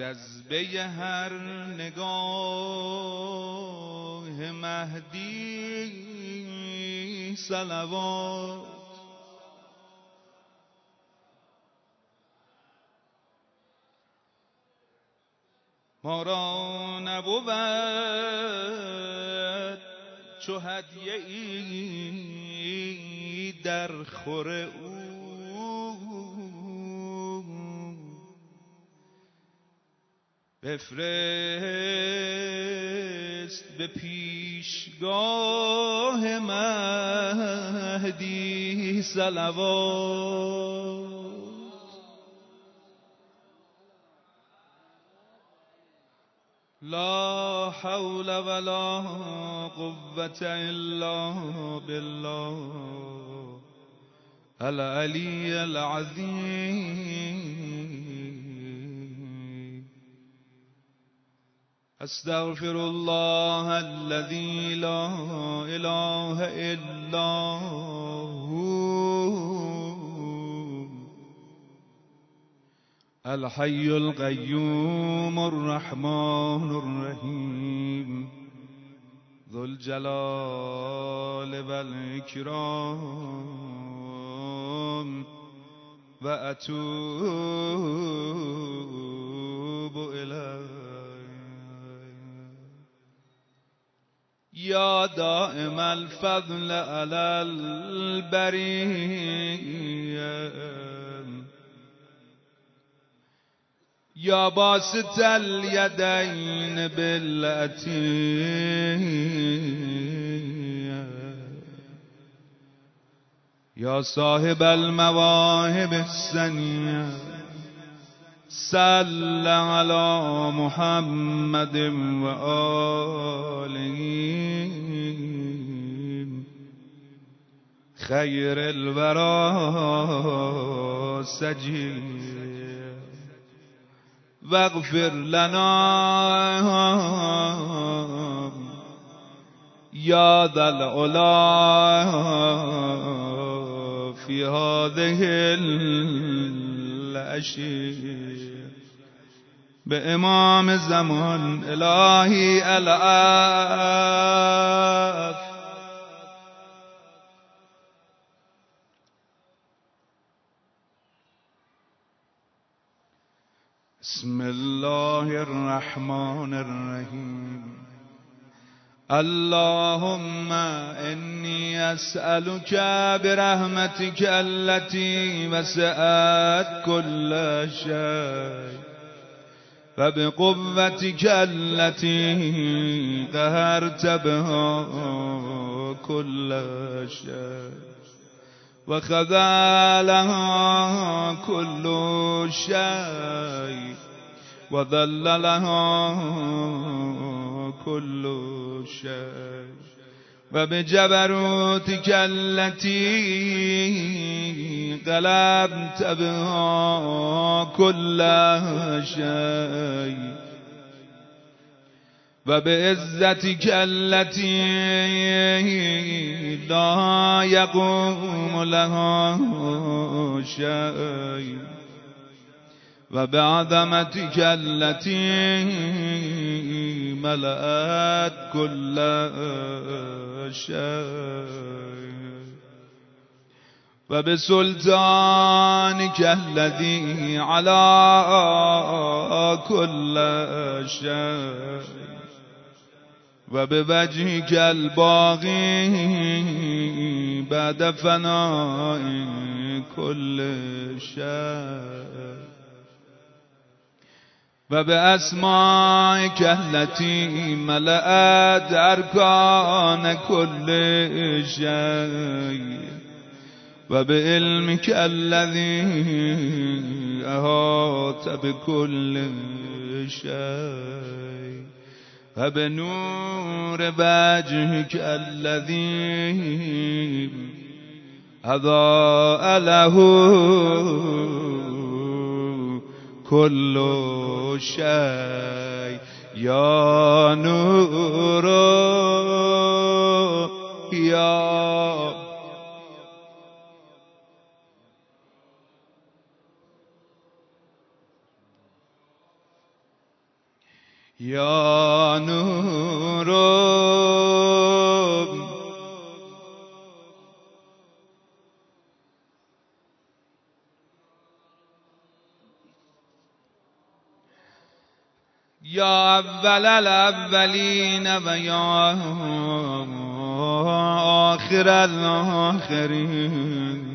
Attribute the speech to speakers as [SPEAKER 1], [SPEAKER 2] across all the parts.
[SPEAKER 1] جذبه هر نگاه مهدی صلوات. ما را نبود چو هدیه ای در خور او، بفرست به پیشگاه مهدی صلوات. لا حول ولا قوة الا بالله العلی العظیم. استغفر الله الذي لا اله الا هو الحي القيوم الرحمن الرحيم ذو الجلال والإكرام وأتوب إليه. يا دائم الفضل على البرية يا باسط اليدين بالعطية يا صاحب المواهب السنية صل على محمد وآله خير الورى سجيه واغفر لنا يا ذا العلا في هذه العشية بإمام زمان إلهي العاف. بسم الله الرحمن الرحيم. اللهم إني أسألك برحمتك التي وسعت كل شيء وبقوتك التي قهرت بها كل شيء وخذلها كل شيء وذللها كل شيء وبجبروتك التي غلبت بها كل شيء وبعزتك التي لا يقوم لها شيء وبعظمتك التي ملأت كل شيء وبسلطانك الذي على كل شيء وبوجهك الباقي بعد فناء كل شيء وبأسمائك التي ملأت أركان كل شيء وبعلمك الذي أحاط بكل شيء وبنور وجهك الذي أضاء له كل شيء يا نور يا یا نور یا اول الاولین و یا آخر الاخرین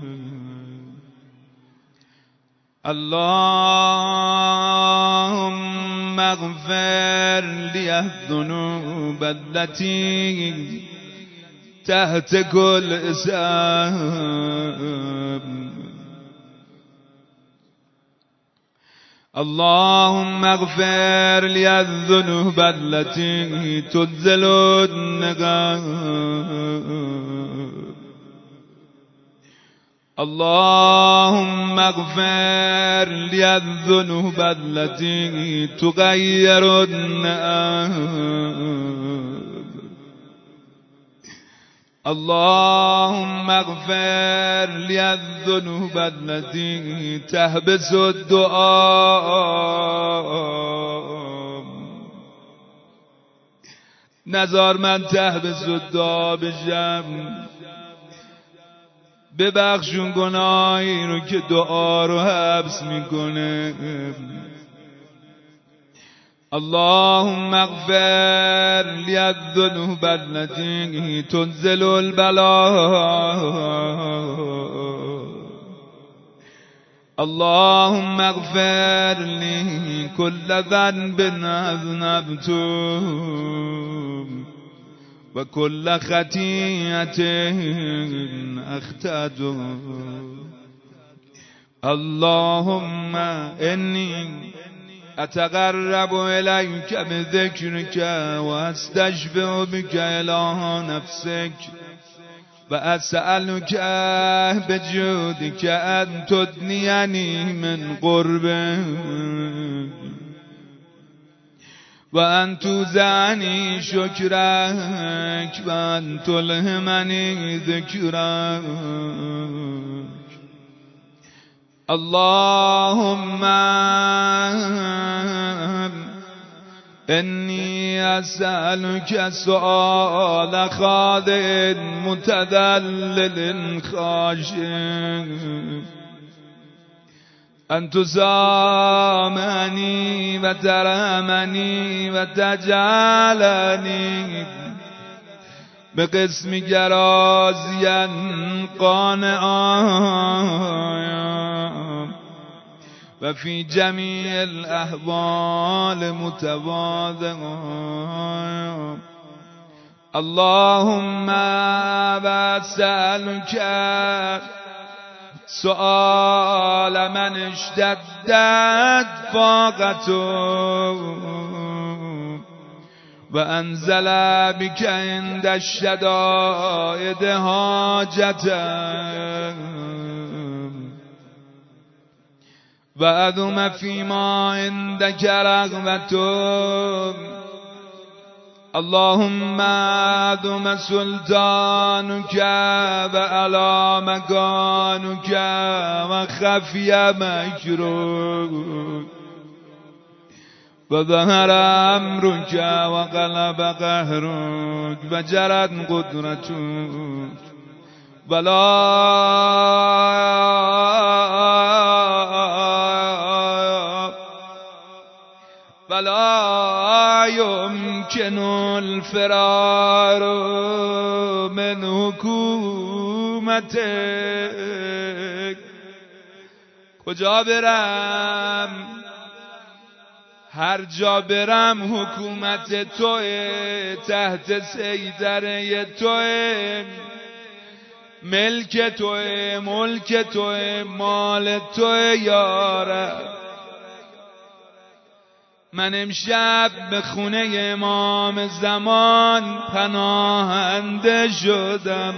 [SPEAKER 1] اللهم اغفر لی الذنوب التي تحت كل اسم اللهم اغفر لي الذنوب التي تنزل النقاب اللهم اغفر لي الذنوب التي تغير النقاب اللهم اغفر لي الذنوب التي تحبس الدعاء نزار من تحبس الدعاء بشم ببخشون گناهی رو که دعا رو حبس میکنه اللهم اغفر لي الذنوب التي تنزل البلاء اللهم اغفر لي كل ذنب أذنبته وكل خطيئة أخطأته اللهم إني أتقرب إليك بذكرك وأستشفع بك إله نفسك وأسألك بجودك أن تدنيني من قربك وأن توزعني شكرك وأن تلهمني ذكرك اللهم إني أسألك سؤال خاضع متذلل خاشع أن تسامحني وترحمني وتجعلني بقسمك راضيا قانعا وفي جميع الأحوال متواضعا اللهم بسألك سؤال من اشتدت فاقته وأنزل بك عند الشدائد حاجته وأذم فيما عندك رغبته اللهم أذم سلطانك وعلى مكانك وخفي مكرك وظهر أمرك وغلب قهرك وجرت قدرتك ولا يمكن الفرار من حکومتك کجا برم هر جا برم حکومت توه تحت سیطره توه ملک توه ملک توه مال توه یا رب من امشب به خونه امام زمان پناهنده شدم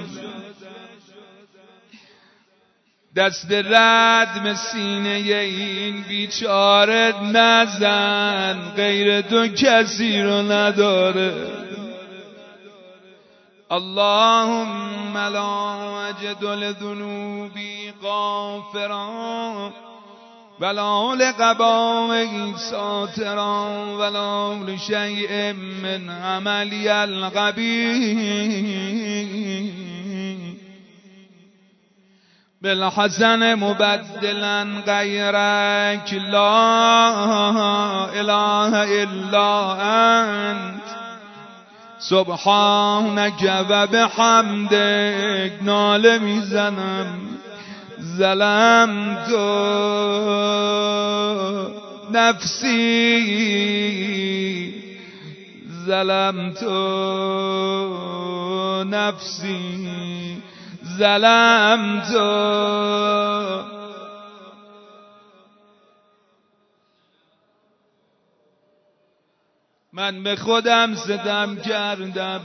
[SPEAKER 1] دست رد به سینه این بیچاره نزن غیر تو کسی رو نداره اللهم لا اجد لذنوبی غافرا ولا لقبائه ساترا ولا لشيء من عملي القبيح بالحسن مبدلا غيرك لا إله إلا أنت سبحانك وبحمدك ناله میزنم ظلمت نفسی ظلمت نفسی ظلمت من به خودم ستم کردم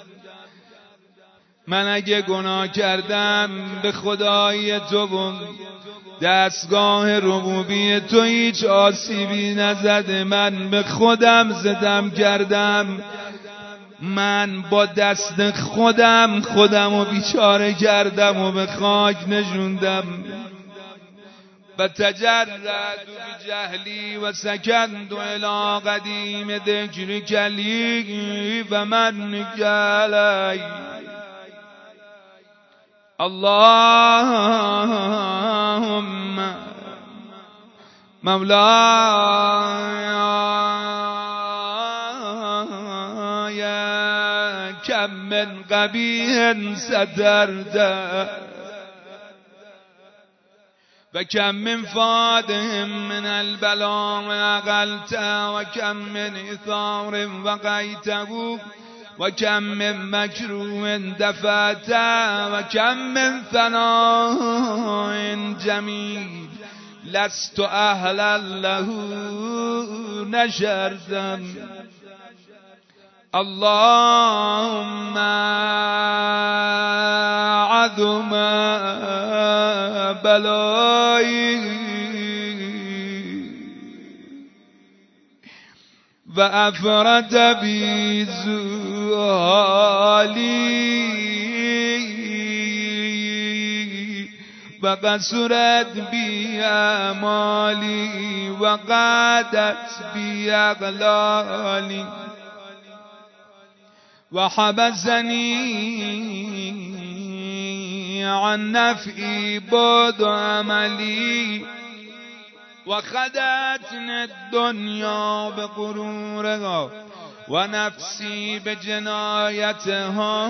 [SPEAKER 1] من اگه گناه کردم به خدای تو و دستگاه ربوبی تو هیچ آسیبی نزده من به خودم ستم کردم من با دست خودم و بیچاره کردم و به خاک نشوندم و تجرد بجهلی و سکند الى قدیم ذکر کلی و من علی اللهم مولاي كم من قبیح سترته و کم من فادهم من البلاء اقلت و کم من اثار وقیته و کم من مکروه دفعت و کم من ثناء جمیل لست اهلا له نشرتم اللهم عظم بلایی و افرد بی زوالی و قصرت بی اعمالی و قادت بی اغلالی و حبسنی عن نفعی بعد عملی و خدتنی الدنیا بغرورها و نفسی بجنایتها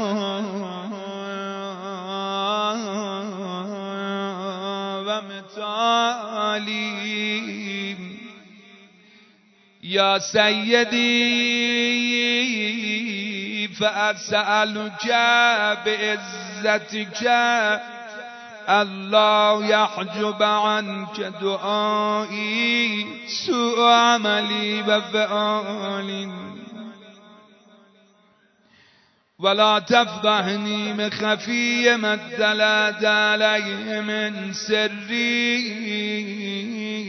[SPEAKER 1] و متالی یا سیدی فاسألک بعزتک الله يحجب عنك دعائي سوء عملي وفعالي ولا تفضحني من خفي ما اطلعت عليه من سري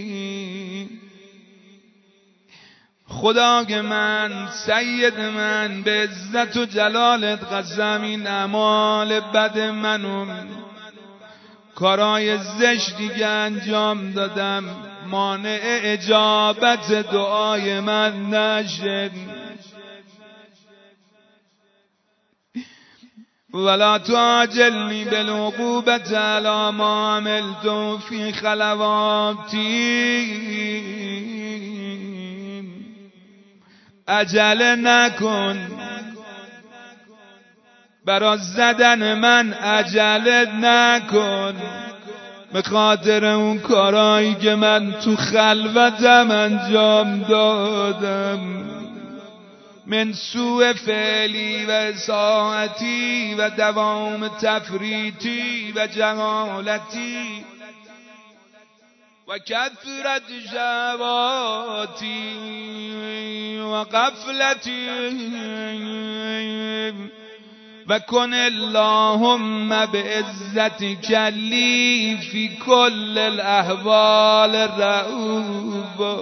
[SPEAKER 1] خدای من سید من به عزت و جلالت قسم این اعمال بد منو کارای زشتی که انجام دادم مانع اجابت دعای من نشد ولا تعجلني بالعقوبة على ما عملت في خلواتي عجله نکن برا زدن من عجله نکن به خاطر اون کارایی که من تو خلوتم انجام دادم من سوء فعلی و اساءتی و دوام تفریطی و جهالتی و کثرت شهواتی و غفلتی و کن اللهم بعزتک لی فی کل الاحوال رؤوف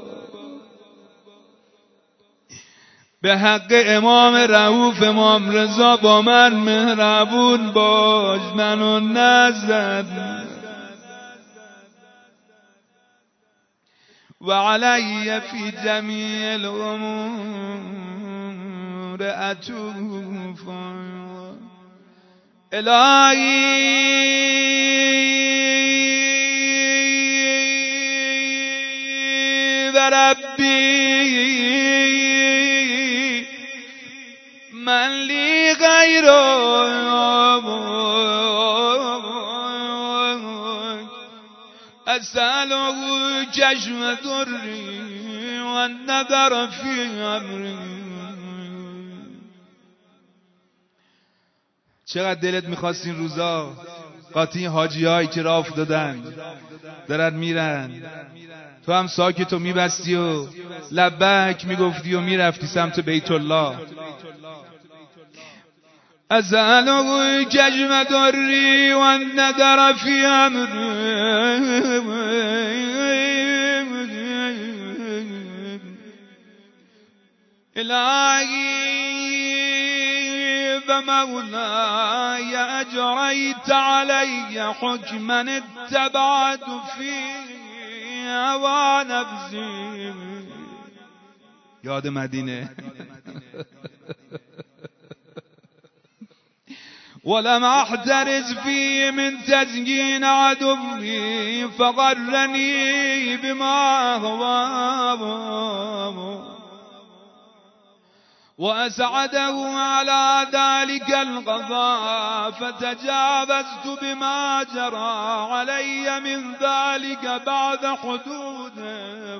[SPEAKER 1] به حق امام رؤوف امام رضا با من مهربون باش منو نزد وعلي في جميع الأمور أتوف إلهي وربي من لي غيرك أسأله كشف ضري والنظر في أمري. چقدر دلت میخواست این روزا قاطی حاجی هایی که راه افتادن دارن میرن، تو هم ساکت و میبستی و لبک میگفتی و میرفتی سمت بیت الله. أسأله كشف ضري والنذر في أمري إلهي فمولاي أجريت علي حكما اتبعت فيه هوى نفسي. یاد مدینه. ولم احترز فيه من تزيين عدوي فغرني بما هو وأسعده على ذلك القضاء فتجاوزت بما جرى علي من ذلك بعد حدوده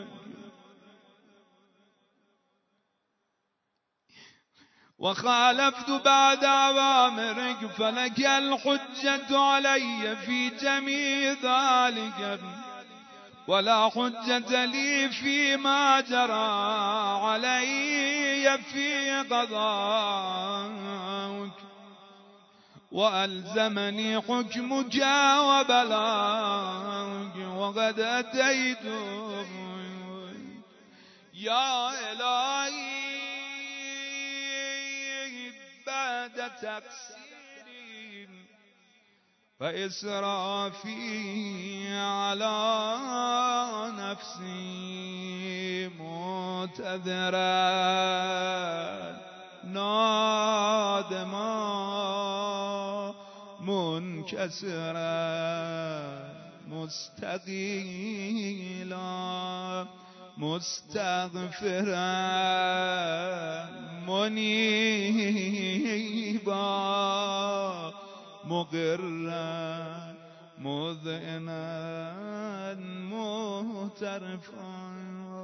[SPEAKER 1] وخالفت بعد أوامرك فلك الحجة علي في جميع ذلك ولا حجة لي فيما جرى علي في قضاءك وألزمني حكمك وبلاغك وقد أتيت يا إلهي بعد تقصيري فإسرافي على نفسي معتذرا نادما منكسرا مستقيلا مستغفرا منيبا مقرا مذعنا مهترفا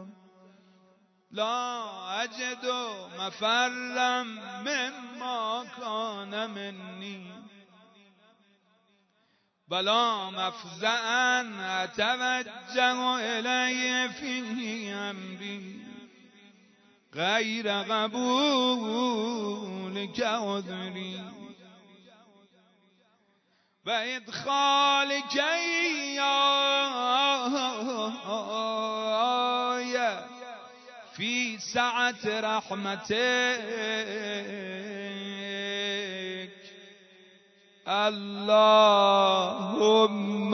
[SPEAKER 1] لا أجد مفرا مما كان مني بلا مفزعا أتوجه إليه في أمري غير قبولك عذري وإدخالك إياي في سعة رحمتك اللهم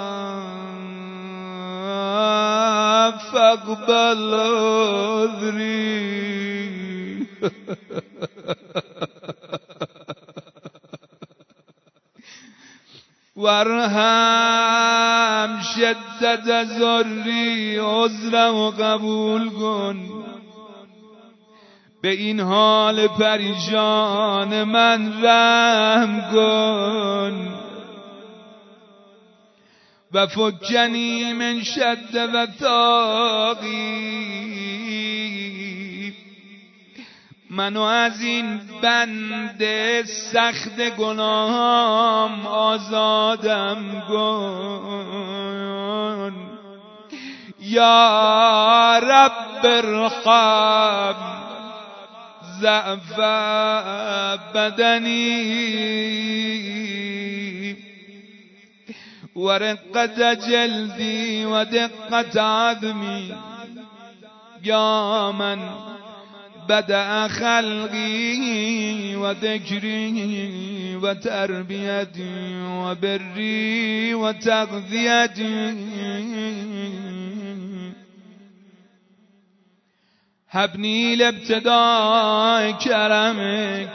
[SPEAKER 1] فاقبل عذري. وارحم شدت ضری عذرم قبول کن به این حال پریشان من رحم کن و فکنی من شد و طاقی منو از این بند سخت گناهم آزادم کن یا رب ارحم ضعف بدنی و رقت جلدی و دقت عظمی یا من بدأ خلقي وذكري وتربيتي وبري وتغذيتي هبني لابتداء كرمك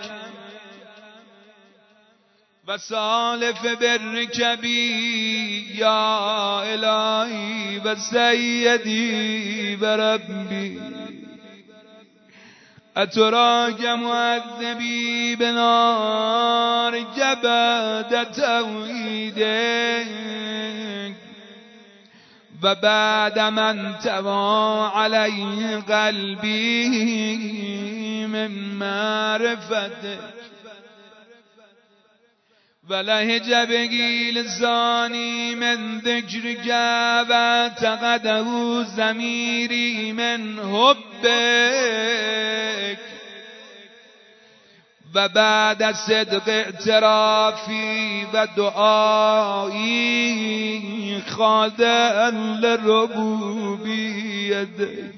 [SPEAKER 1] وسالف برك بي يا إلهي وسيدي وربي أتراك معذبي بنار جبد توحيدك وبعد من توى عليه قلبي من معرفتك ولهج به لساني من ذكرك واتقده ضميري من حبك وبعد صدق اعترافي ودعائي خاضعا لربوبيتك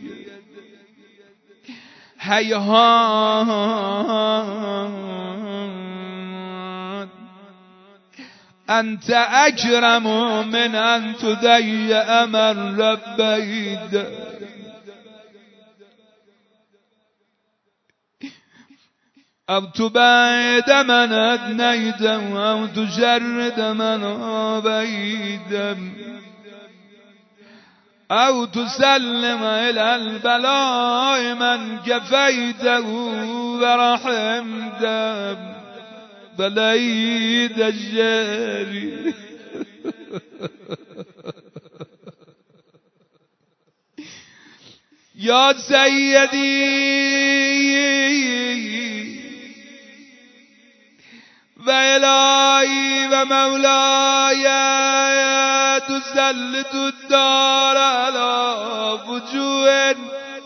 [SPEAKER 1] هيهات أنت أكرم من أن تضيع من ربيت أو تبعد من أدنيت أو تشرد من آبيت أو تسلم إلى البلاء من كفيته ورحمته بلعيد الجاري يا سيدي وإلهي ومولاي تسلط الدار على وجوه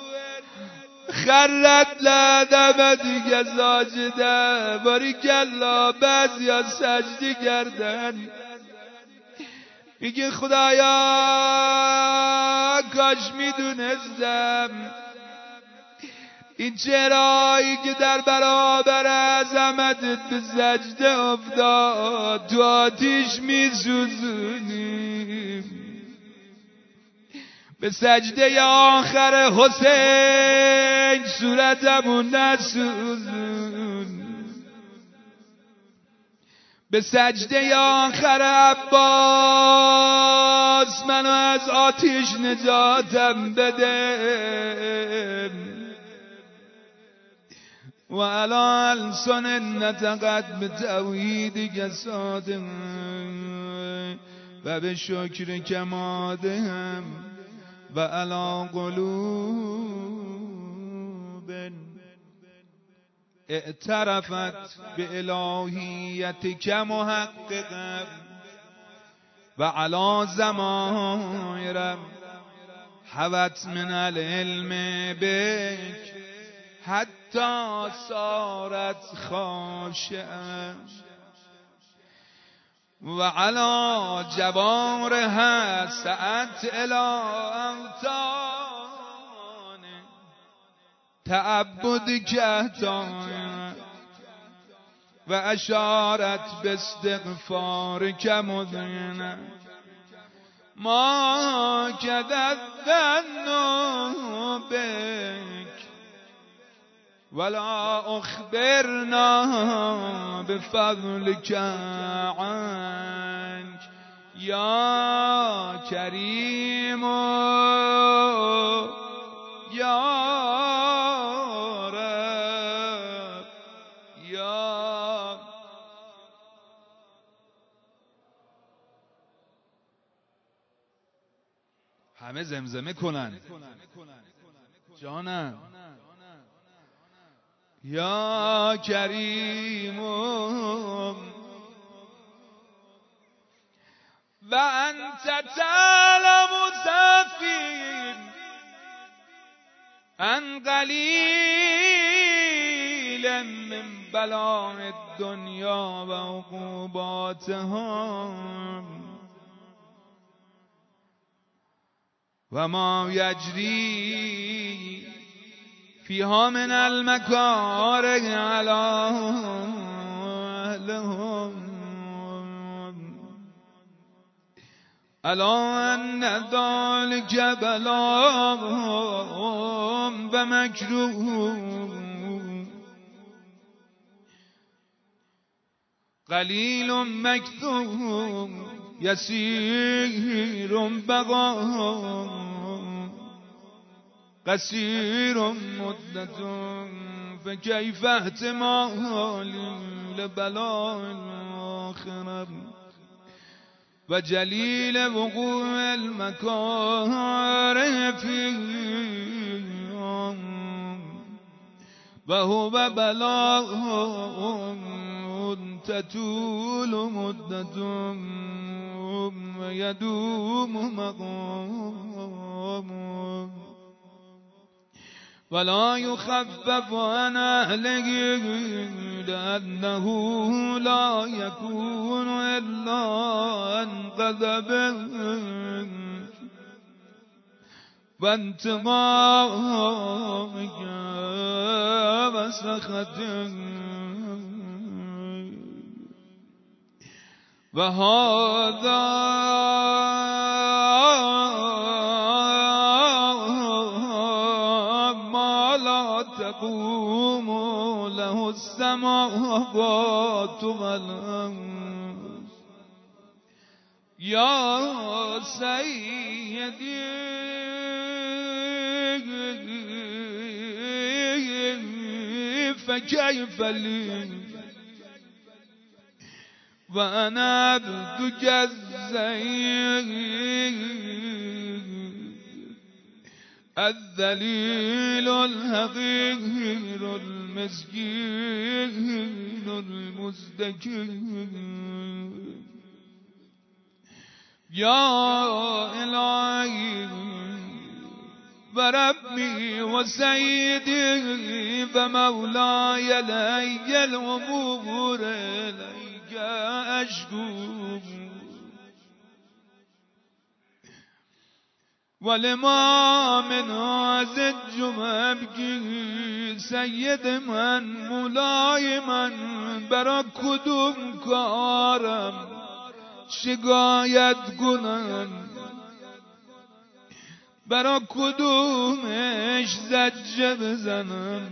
[SPEAKER 1] خرت لدمدی ساجده باریکالله بعضیا سجده کردن میگه خدایا کاش میدونستم این چهرهایی که در برابر عظمتت به سجده افتاد تو آتیش میسوزونیم به سجده آخر حسین صورتمون نسوزون به سجده آخر عباس منو از آتش نجاتم بده و علی السن نتقد به توحیدک صادق و به شکر کمادهم و علی قلوب اعترفت به الوهیتک محققا و علی ضمائرم حوت من العلم بک حتی صارت خاشعا و علی جوارها سعت الی اوطان تعبد کهتان و اشارت باستغفارک مذعنا ما کذبن بک ولا اخبرنا بفضلك عنك یا کریم یا رب یا همه زمزمه کنن جانم یا کریم و انت تعلم سفین ان قلیل من بلاء الدنیا و عقوباتها و ما یجری فیها من المکاره علی اهلهم الا ان ذلك بلاء و مکروه قلیل مکتوم یسیر بقا قصیر مدت فکیف احتمال لبلاء الآخرة و جلیل وقوع المکاره فیها و هو بلاء تطول مدت و یدوم مقام ولا يخفف عن أهله لأنه لا يكون إلا عن غضب وانتقامك وسخطك وهذا ما لا تقوم له السماوات والأرض يا سيدي فكيف لي وأنا عبدك الذليل الحقير المسكين المزدكين يا إلهي وربي وسيدي ومولاي لي الأمور إليك أشكو ولما من هذا الجمع سيد من مولاي من برا کدوم کارم شکایت کنم برا کدومش زجه بزنم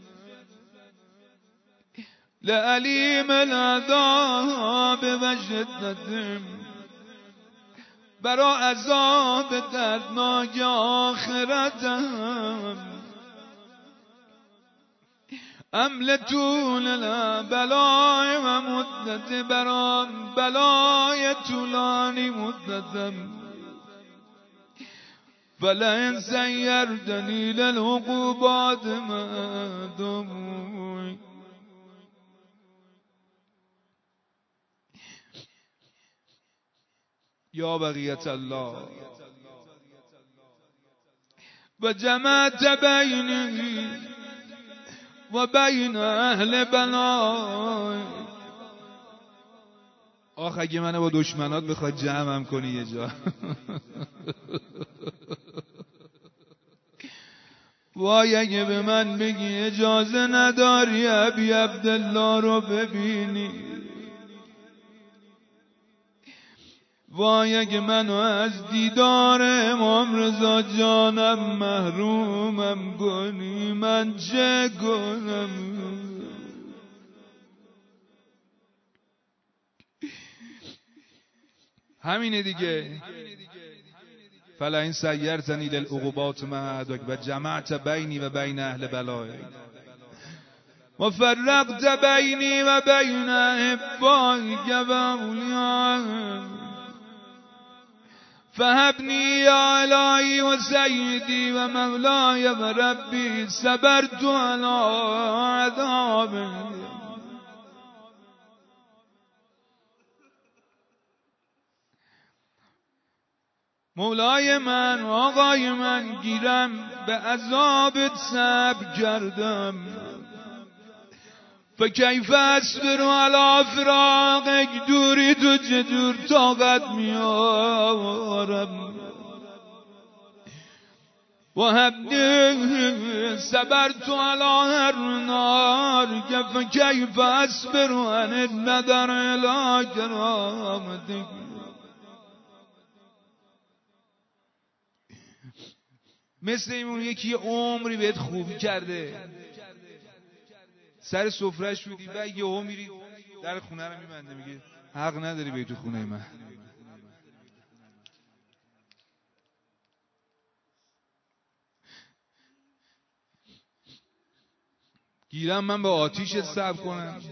[SPEAKER 1] لعلیم العذاب و شدتم برا عذاب دردناک آخرتم ام لطول البلای و مدت برا بلای طولانی مدتم فلئن سيرتني للعقوبات ما دمت یا بقیت الله و جمعت بینی و بین اهل بلای. آخ اگه منو با دشمنات بخواد جمعم کنی یه جا وای اگه به من بگی اجازه نداری ابی عبدالله رو ببینی، وای اگه منو از دیدار امام رضا جانم محرومم کنی من چه کنم؟ همینه دیگه. فلئن سیرتنی للعقوبات معدک و جمعت بینی و بین اهل بلای و فرقت بینی و بین احبائک و اولیائک فهبنی یا الهی و سیدی و مولای و ربی صبرت علی عذابک. مولای من، آقای من، گیرم به عذابت صبر کردم، فکیف اصبر علی فراقک، دوری تو چطور طاقت میارم؟ و هبنی صبرت علی هر نار فکیف اصبر عن النظر الی کرامتک. مثل اون یکی یه عمری بهت خوبی کرده، سر سفرهش بودی و یهو میری در خونه رو میبنده میگه حق نداری بیای تو خونه من. گیرم من به آتیشت صبر کنم؟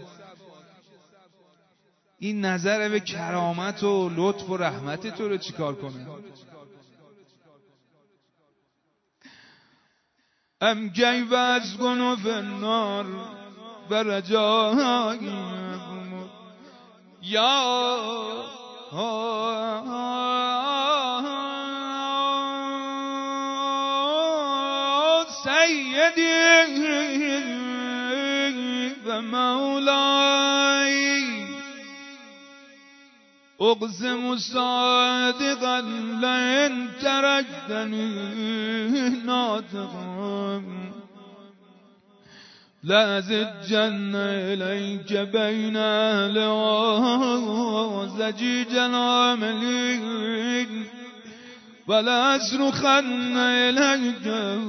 [SPEAKER 1] این نظر به کرامت و لطف و رحمت تو رو چیکار کنه؟ ام کیف اسکن فی النار برجای یا سیدی و مولاي اقسم صادقا لئن تركتني ناطقا لأزجن إليك بين أهل زجيج العاملين ولأصرخن إليك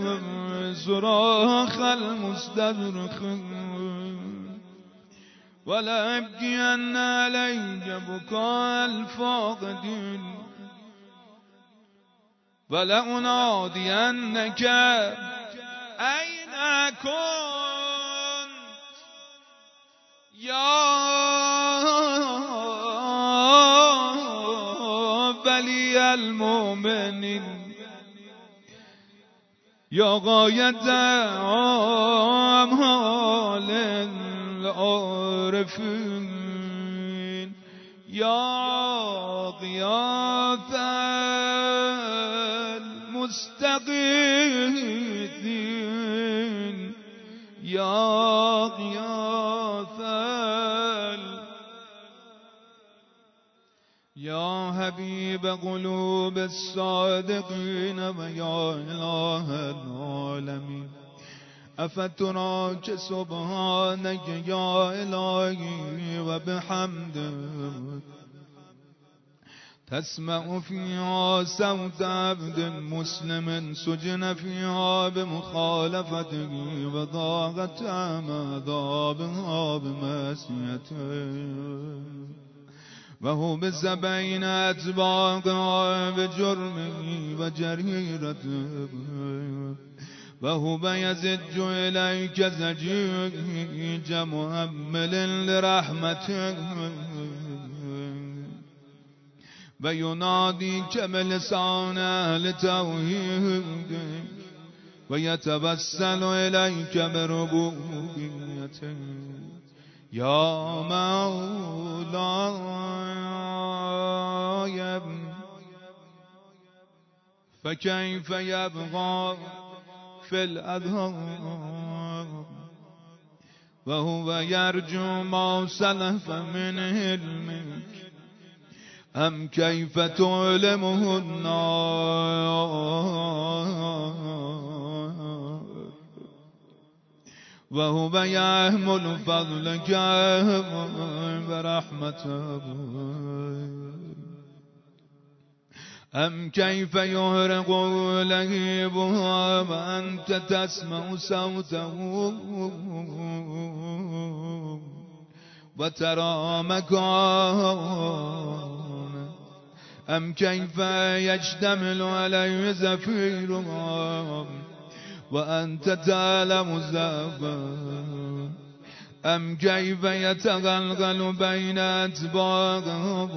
[SPEAKER 1] صراخ المستدرخين ولأبكين عليك بكاء الفاقدين ولأنادينك أين كنت يا ولي المؤمنين يا غاية أمال العارفين يا غياث المستغيثين يا غياث يا حبيب قلوب الصادقين ويا إله العالمين أفتراك سبحانك يا إلهي وبحمدك تسمع فيها صوت عبد مسلم سجن فيها بمخالفته وضاقت أعمادها بمعصيته وهو بسبعين أتباعها بجرمه وجريرته وهو يزج إليك زجيج مؤمل لرحمته ويناديك بلسان أهل توحيد ويتوسل إليك بربوبيته يا مولاي فكيف يبغى في الأذهان وهو يرجو ما سلف من علمك أم كيف تعلمه النار وهو يحمل فضلك ورحمته أم كيف يهرق لهيبها وأنت تسمع صوته وترى مكانه أم كيف يشتمل عليه زفيرها وأنت تعلم زفاه أم كيف يتغلغل بين أتباعه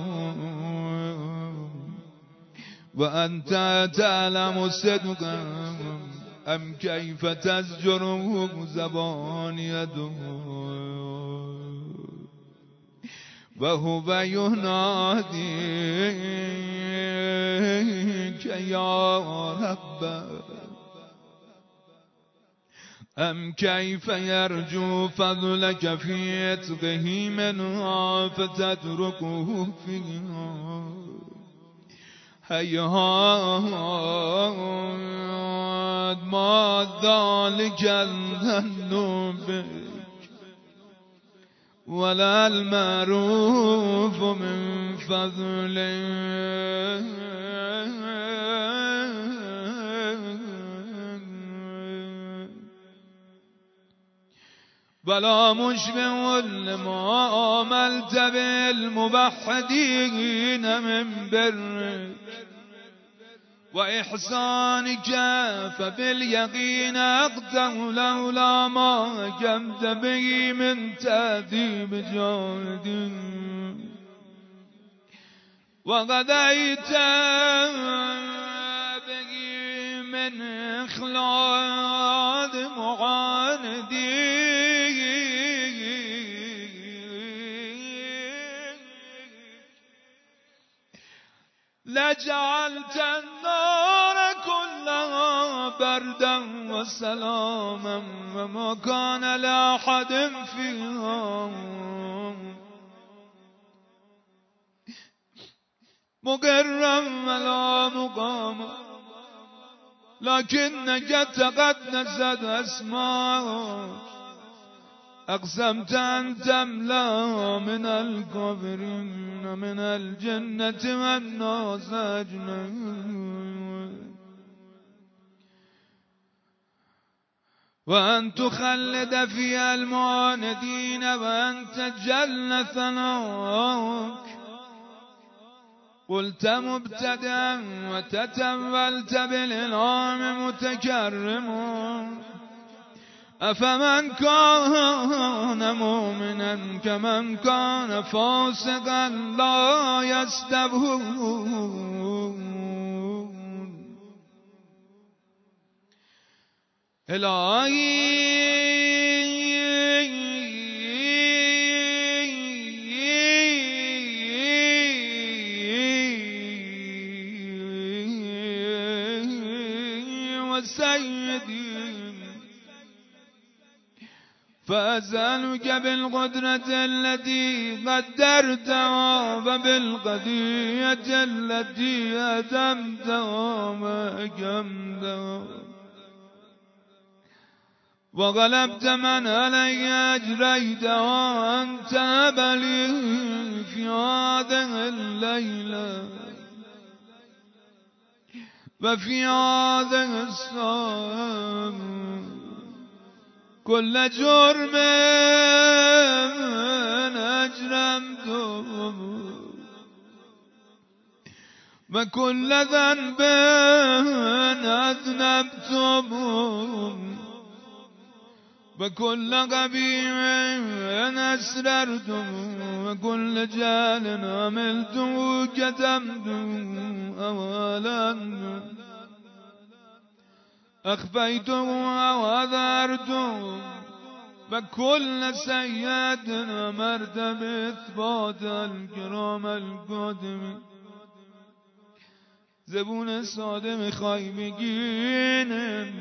[SPEAKER 1] وأنت تعلم صدقه أم كيف تزجره زبانيته وهو يناديك يا رب أم كيف يرجو فضلك في عتقه منها فتتركه فيها هيهات ما ذلك الذنوب ولا المعروف من فضله ولا مشبه لما عملت بالموحدين من برك وإحسانك فباليقين أقدم لولا ما قمت به من تأديب جاد وغديت به من إخلاد معاندين لجعلت النار كلها بردا وسلاما وما كان لأحد فيها مقرا ولا مقاما لكنك تقدست أسماءك أقسمت أن تملأ من الكافرين من الجنة والناس أجمعين وأن تخلد فيها المعاندين وأن تجل ثناك قلت مبتدأ وتتولت بالإنعام متكرما أفمن كان مؤمنا كمن كان فاسقا لا يستوون إلهي وسيدي فأسألك بالقدرة التي قدرتها وبالقضية التي أتمتها وأكمتها وغلبت من علي أجريتها أنت أبلي في هذه الليلة وفي هذه الساعة كل جرم أجرمته وكل ذنب أذنبته وكل قبيح أسررته وكل جهل عملته كتمته أولا أخفيته وأظهرته وكل سيئة أمرت بإثبات الكرام القادم زبون ساده میخوای بگینم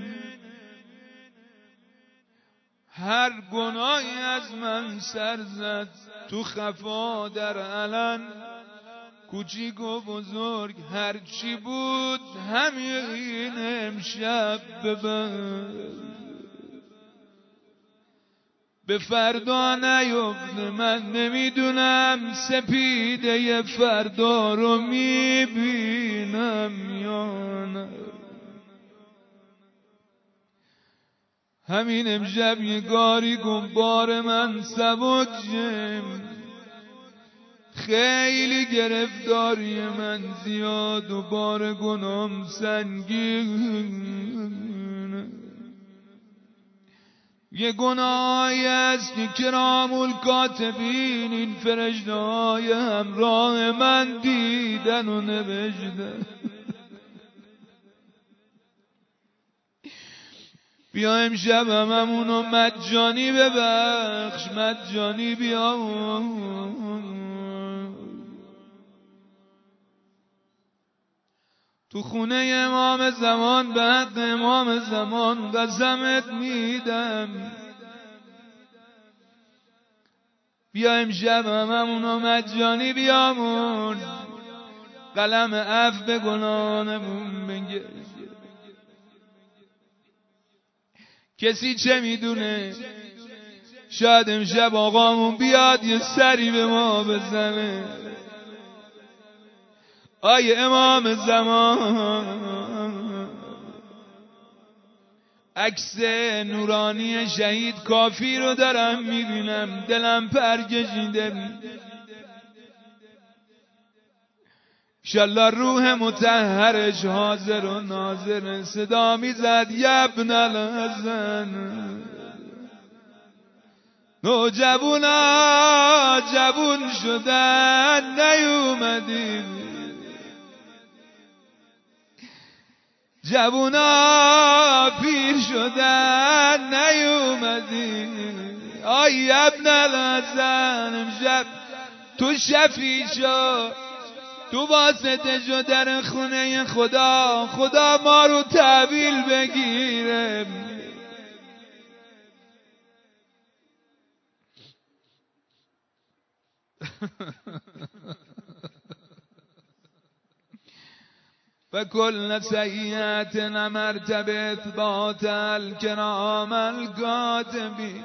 [SPEAKER 1] هر گناهی از من سر زد تو خفا در علن کوچیک و بزرگ هر چی بود همین امشب ببر به فردا نیفته من نمیدونم سپیده فردا رو میبینم یا نه همین امشب یه گاری کن بار من سبک شه خیلی گرفتاری من زیاد و بار گنام سنگین یه گناهی است که کرام الکاتبین این فرشته های همراه من دیدن و نوشتن بیا امشب هممونو مجانی ببخش مجانی بیا تو خونه امام زمان به حق امام زمان قسمت میدم بیا امشب هممونو مجانی بیامون قلم عفو به گناهانمون بنگر کسی چه میدونه شاید امشب آقامون بیاد یه سری به ما بزنه آی امام زمان عکس نورانی شهید کافی رو دارم میبینم، دلم پرکشیده. انشالله روح مطهرش حاضر و ناظر. صدا میزد یا ابن الحسن، نوجوونا جوون شدن نیومدی، جوونا پیر شدن نیومدی. آی ابن الحسن امشب تو شفیع شو، تو واسطه شو در خونه خدا، خدا ما رو تحویل بگیره. فكل سيئات أمرت بإثبات الكرام الكاتبين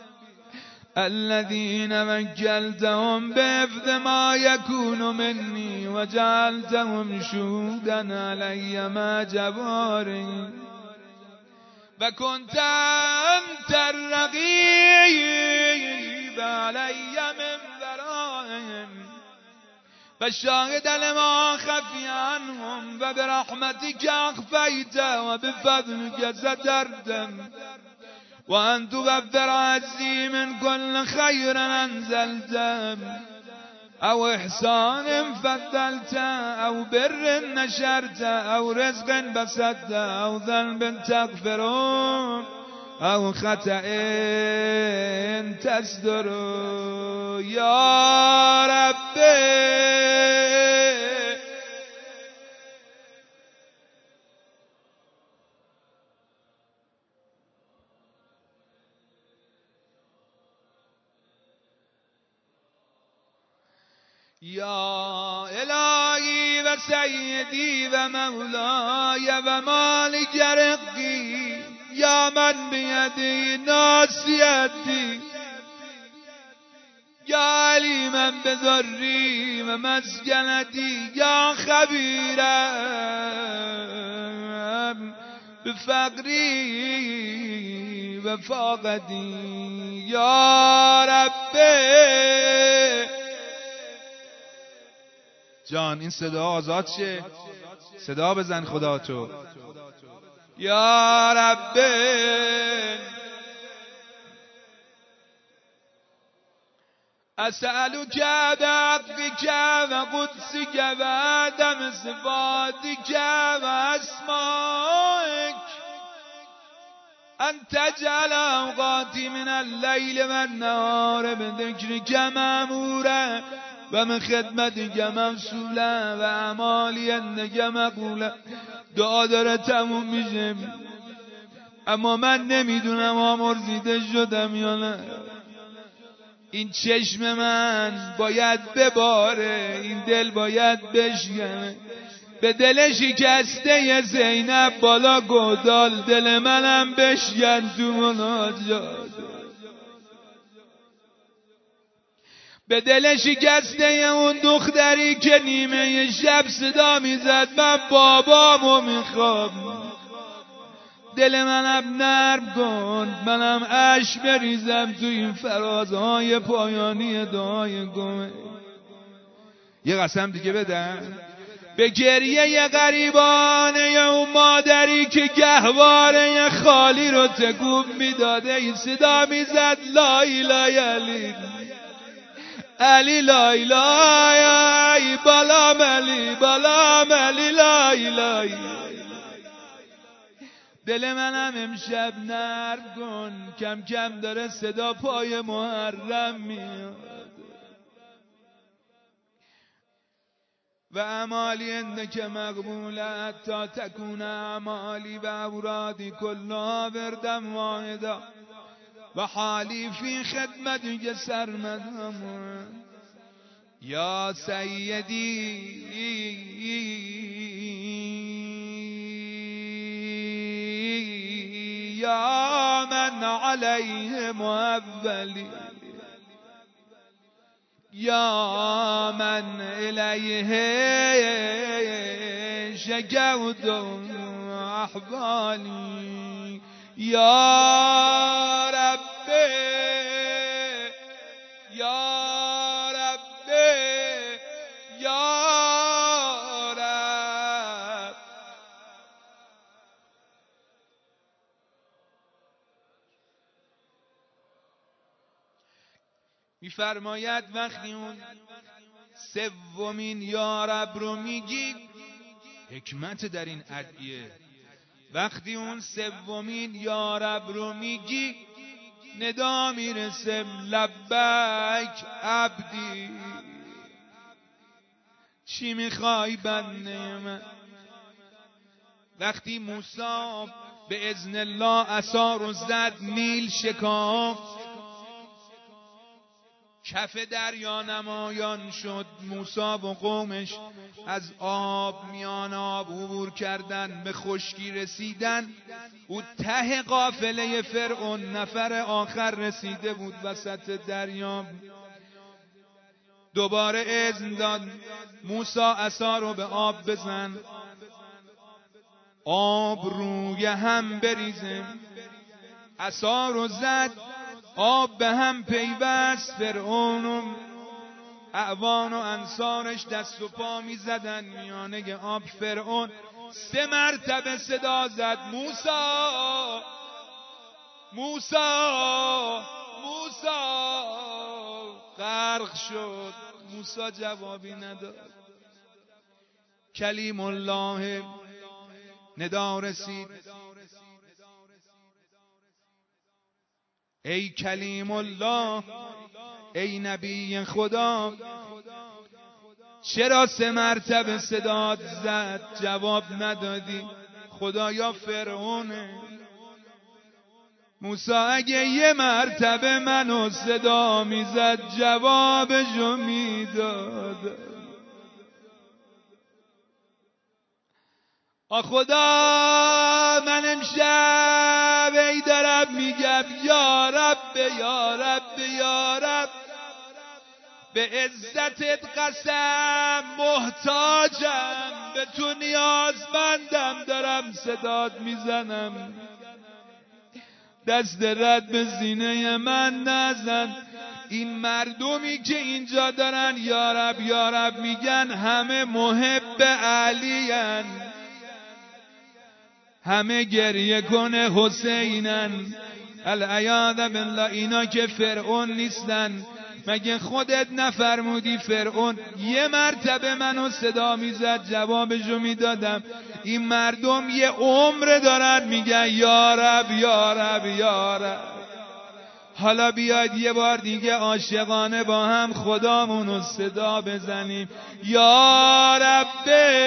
[SPEAKER 1] الذين وكلتهم بحفظ ما يكون مني وجعلتهم شهودا علي ما جباري وكنت أنت الرقيب علي من ورائهم فالشاهد لما خفي عنهم وبرحمتك أخفيت وبفضلك سترت وأن تغفر عزي من كل خير أنزلت أو إحسان فضلت أو بر نشرت أو رزق بسطت أو ذنب تغفر أو خطأ تستر يا ربي. يا إلهي وسيدي ومولاي ومالك رزقي يا من بيدي ناصيتي يا عليما بضري ومسكنتي يا خبيرا بفقري وفاقتي يا ربي. جان این صدا آزاد شه، صدا بزن خدا تو. یا رب اسألك بعفوك وقدسك وعدم صفاتك واسمائك أن تجعل أوقاتي من الليل والنهار بذكرك مأمورا ومن خدمتك موصولا و اعمالی عندك مقبولا. دعا داره تموم میشه اما من نمیدونم آمرزیده شدم یا نه. این چشم من باید بباره، این دل باید بشکنه. به دل شکسته زینب بالا گودال دل منم بشکن تو مناجات. به دل شکسته اون دختری که نیمه شب صدا میزد من بابامو میخوام. دل منم نرم کن، منم اشک بریزم تو این فرازهای پایانی دعای گمه. یه قسم دیگه بدم به گریه غریبانه اون مادری که گهواره خالی رو تکون میداده این صدا میزد لا اله علی علی لا اله بلام علی بلام علی لا اله. دل منم امشب نرم کن، کم کم داره صدا پای محرم میاد. و اعمالی عندك مقبوله حتی تکون اعمالی و اورادی کلها بردم واحدا و حالی فی خدمتك سرمدا یا سیدی یا من علیه مولی یا من الیه شکوت احوالی یا رب یا رب یا رب. میفرماید وقتی اون سومین یا رب رو میگی، حکمت در این ادعیه، وقتی اون سومین یا رب رو میگی ندا میرسه لبیک عبدی. چی میخوای بنده من؟ وقتی موسی به اذن الله عصا رو زد، نیل شکافت، کف دریا نمایان شد، موسی و قومش از آب میان آب عبور کردن، به خشکی رسیدن. او ته قافله فرعون نفر آخر رسیده بود وسط دریا. دوباره اذن داد موسی عصا رو به آب بزن، آب روی هم بریزه. عصا رو زد، آب به هم پیوست. فرعون و اعوان و انصارش دست و پا می زدن میانه آب. فرعون 3 مرتبه صدا زد موسی موسی موسی. غرق شد. موسی جوابی نداد. کلیم الله ندا رسید، ای کلیم الله، ای نبی خدا، چرا 3 مرتبه صدات زد جواب ندادی؟ خدایا فرعونه. موسی اگه 1 مرتبه منو صدا میزد جوابشو میداد. خدا من امشب ای دارم میگم یا رب یا رب یا رب، به عزتت قسم محتاجم، به تو نیازمندم، دارم صدات میزنم. دست رد به سینه من نزن. این مردمی که اینجا دارن یا رب میگن همه محب علین، همه گریه کنه حسینن. العیاذ بالله. اینا که فرعون نیستن. مگه خودت نفرمودی فرعون 1 مرتبه منو صدا میزد جوابشو میدادم؟ این مردم 1 عمر دارن میگن یا رب یا رب یا رب. حالا بیاید 1 بار دیگه عاشقانه با هم خدامونو صدا بزنیم یا رب.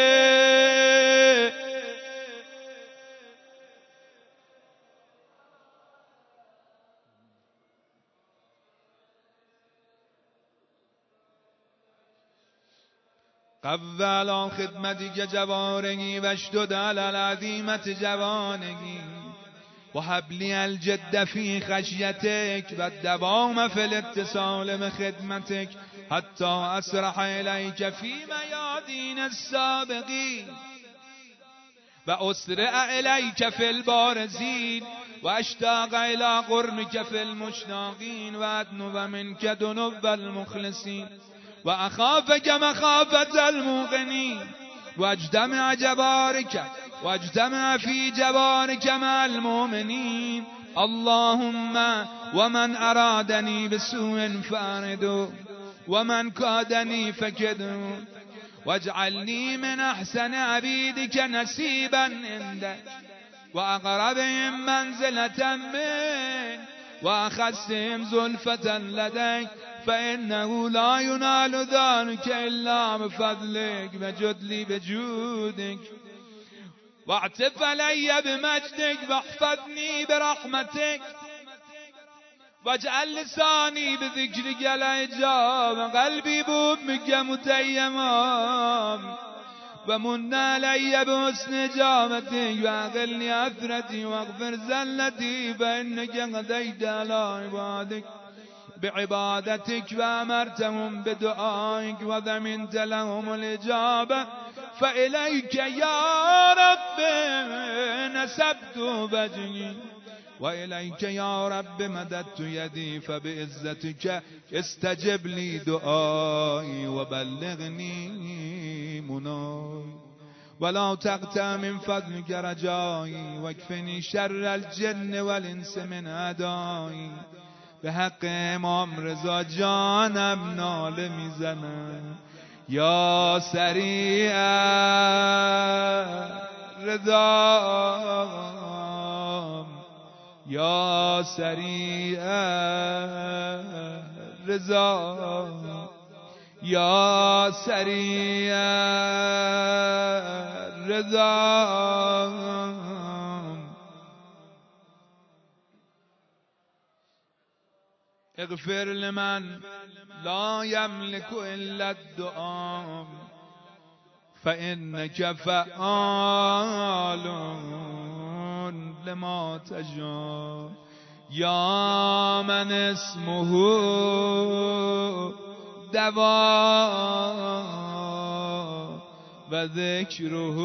[SPEAKER 1] قول خدمتك جوارگی و اشتد على العظیمت جوانگی و حبلی الجد فی خشیتک و الدوام فی الاتصال بخدمتک حتی اسرح الیک فی میادین السابقین و اسرع الیک فی البارزین و اشتاق الی قربک فی المشتاقین و ادنو منک دنو المخلصین و اخافک مخافت الموقنین و اجتمع جبارک و اجتمع فی جبارک مع المؤمنین. اللهم ومن ارادنی بسوء فاردو ومن کادنی فکدو واجعلنی من احسن عبیدک نصیبا عندک و اقربهم منزلة من و اخصهم زلفة لدیک فإنه لا ينال ذلك إلا بفضلك وجدلي بجودك واعتف علي بمجدك واحفظني برحمتك واجعل لساني بذكرك الإجاب وقلبي بأمك متيما ومن علي بحسن إجابتك وأقلني أثرتي واغفر زلتي فإنك قضيت على عبادك بعبادتك وأمرتهم بدعائك وضمنت لهم الإجابة فإليك يا رب نسبت وجهي و الیک یا رب مددت یدی فبعزتک استجب لی دعایی و بلغنی منای ولا تقطع من فضلک رجایی واکفنی شر الجن والانس من اعدایی. به حق امام رضا جانم ناله میزنم یا سریع رضا یا سریع رضا یا سریع رضا. اغفر لمن لا يملك الا الدعاء فانك فعال لما تشاء یا من اسمه دوا و ذکره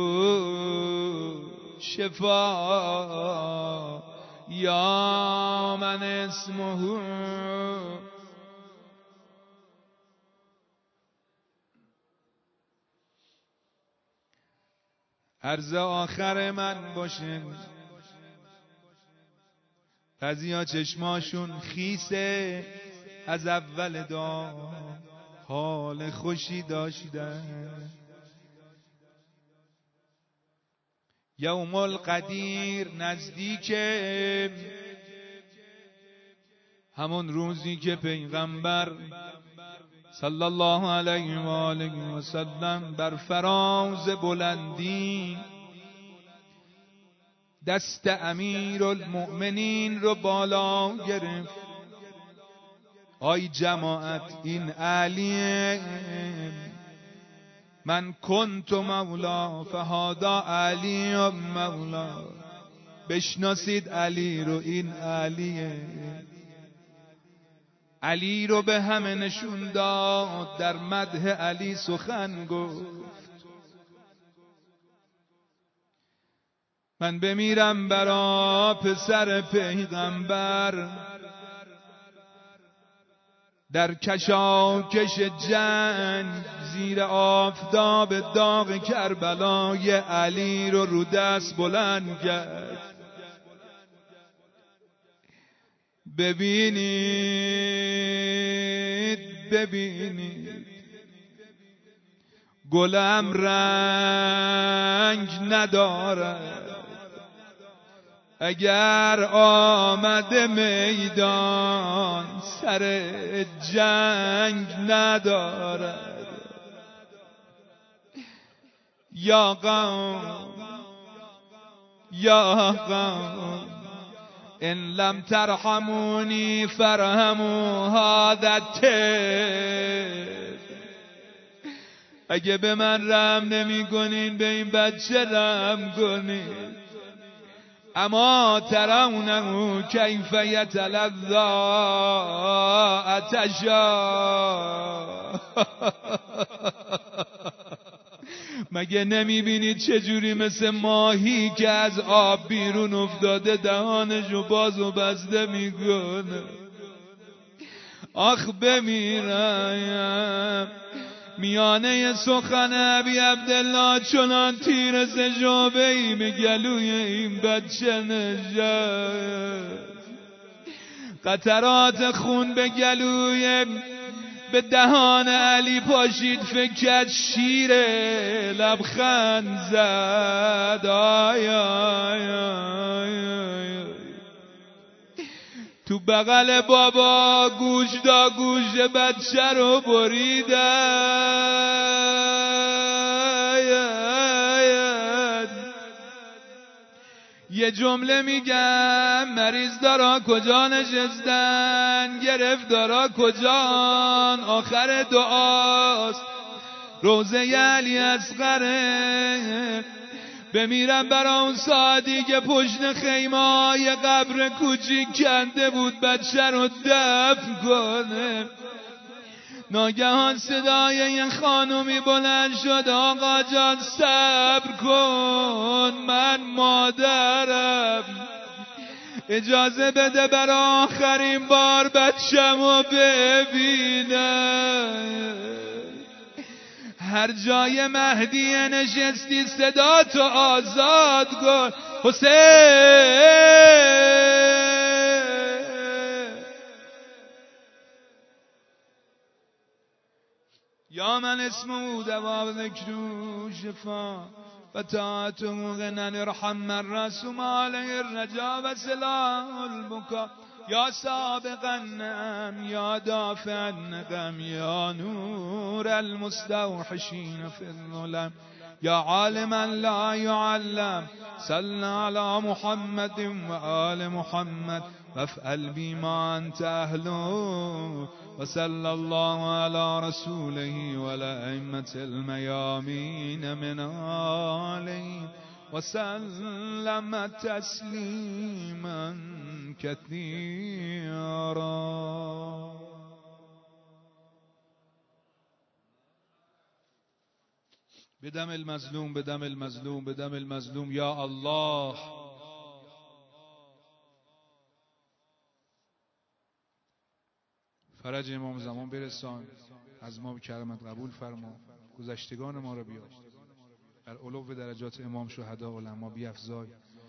[SPEAKER 1] شفا یا من اسمه. عرض آخر من باشین بعضیا چشماشون خیسه از اول دعا حال خوشی داشتن. یوم القدیر نزدیکه، همون روزی که پیغمبر صلی الله علیه و آله و سلم بر فراز بلندی دست امیرالمؤمنین رو بالا گرفت. آی جماعت این علیه، من کنت مولا فهادا علی مولا. بشناسید علی رو، این علیه. علی رو به همه نشون داد، در مدح علی سخن گفت. من بمیرم برا پسر پیغمبر، در کشاکش جنگ زیر آفتاب داغ کربلا یه علی رو دست بلند کرد. ببینید گلم رنگ ندارد، اگر آمده میدان سر جنگ ندارد. یا قوم ان لم ترحمونی فرحموا هذا الطفل. اگه به من رحم نمی کنین به این بچه رحم کنین. اما ترونه کیف یتلذی عطشا. مگه نمیبینید چجوری مثل ماهی که از آب بیرون افتاده دهانشو باز و بسته میکنه. آخ بمیرم میانه سخن ابی عبدالله چنان تیر زجابهی به گلوی این بچه نشست. قطرات خون به گلوی به دهان علی پاشید، فکر کرد شیره، لبخند زد. آی آی آی آی. تو بغل بابا گوش دا گوش بچه رو بریدن. یه جمله میگم، مریض دارا کجا نشستن، گرفتارا کجان، آخر دعاست روزه علی اصغره. بمیرم برا اون ساعتی که پشت خیمه یه قبر کوچیک کنده بود بچه رو دفن کنه. ناگهان صدای یه خانومی بلند شد، آقا جان صبر کن، من مادرم. اجازه بده بر آخرین بار بچه‌مو ببینم. هر جای مهدی نشستی صدا تو آزاد کن حسین. یا من اسمه دوا ذکرو شفا و طاعته غنن ارحم من رسوم علیه الرجا و سلاح البکا. یا سابق النعم یا دافع النقم یا نور المستوحشین فی الظلم یا عالما لا يعلم صل على محمد و آل محمد وافعل بما انت اهله وصلى الله على رسوله والأئمة الميامين من آله وسلم تسليما كثيرا. بدم المظلوم بدم المظلوم بدم المظلوم یا الله. فرج امام زمان برسان، از ما به کرمت قبول فرما، گذشتگان ما را بیار، در علو درجات امام شهدا علما بیفزای.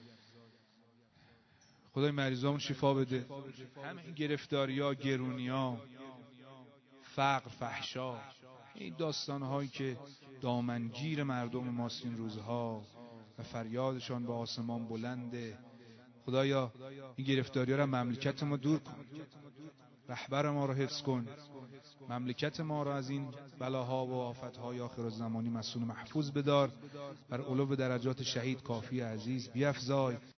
[SPEAKER 1] خدای مریضامون شفا بده. همه این گرفتاری‌ها، گرونی‌ها، فقر، فحشا، این داستان‌هایی که دامنگیر مردم ماست این روزها و فریادشان به آسمان بلنده. خدایا این گرفتاری‌ها را مملکت ما دور کن، رهبر ما را حفظ کن، مملکت ما را از این بلاها و آفتهای آخر الزمانی مسئول محفوظ بدار، بر علو درجات شهید کافی عزیز بیفزای.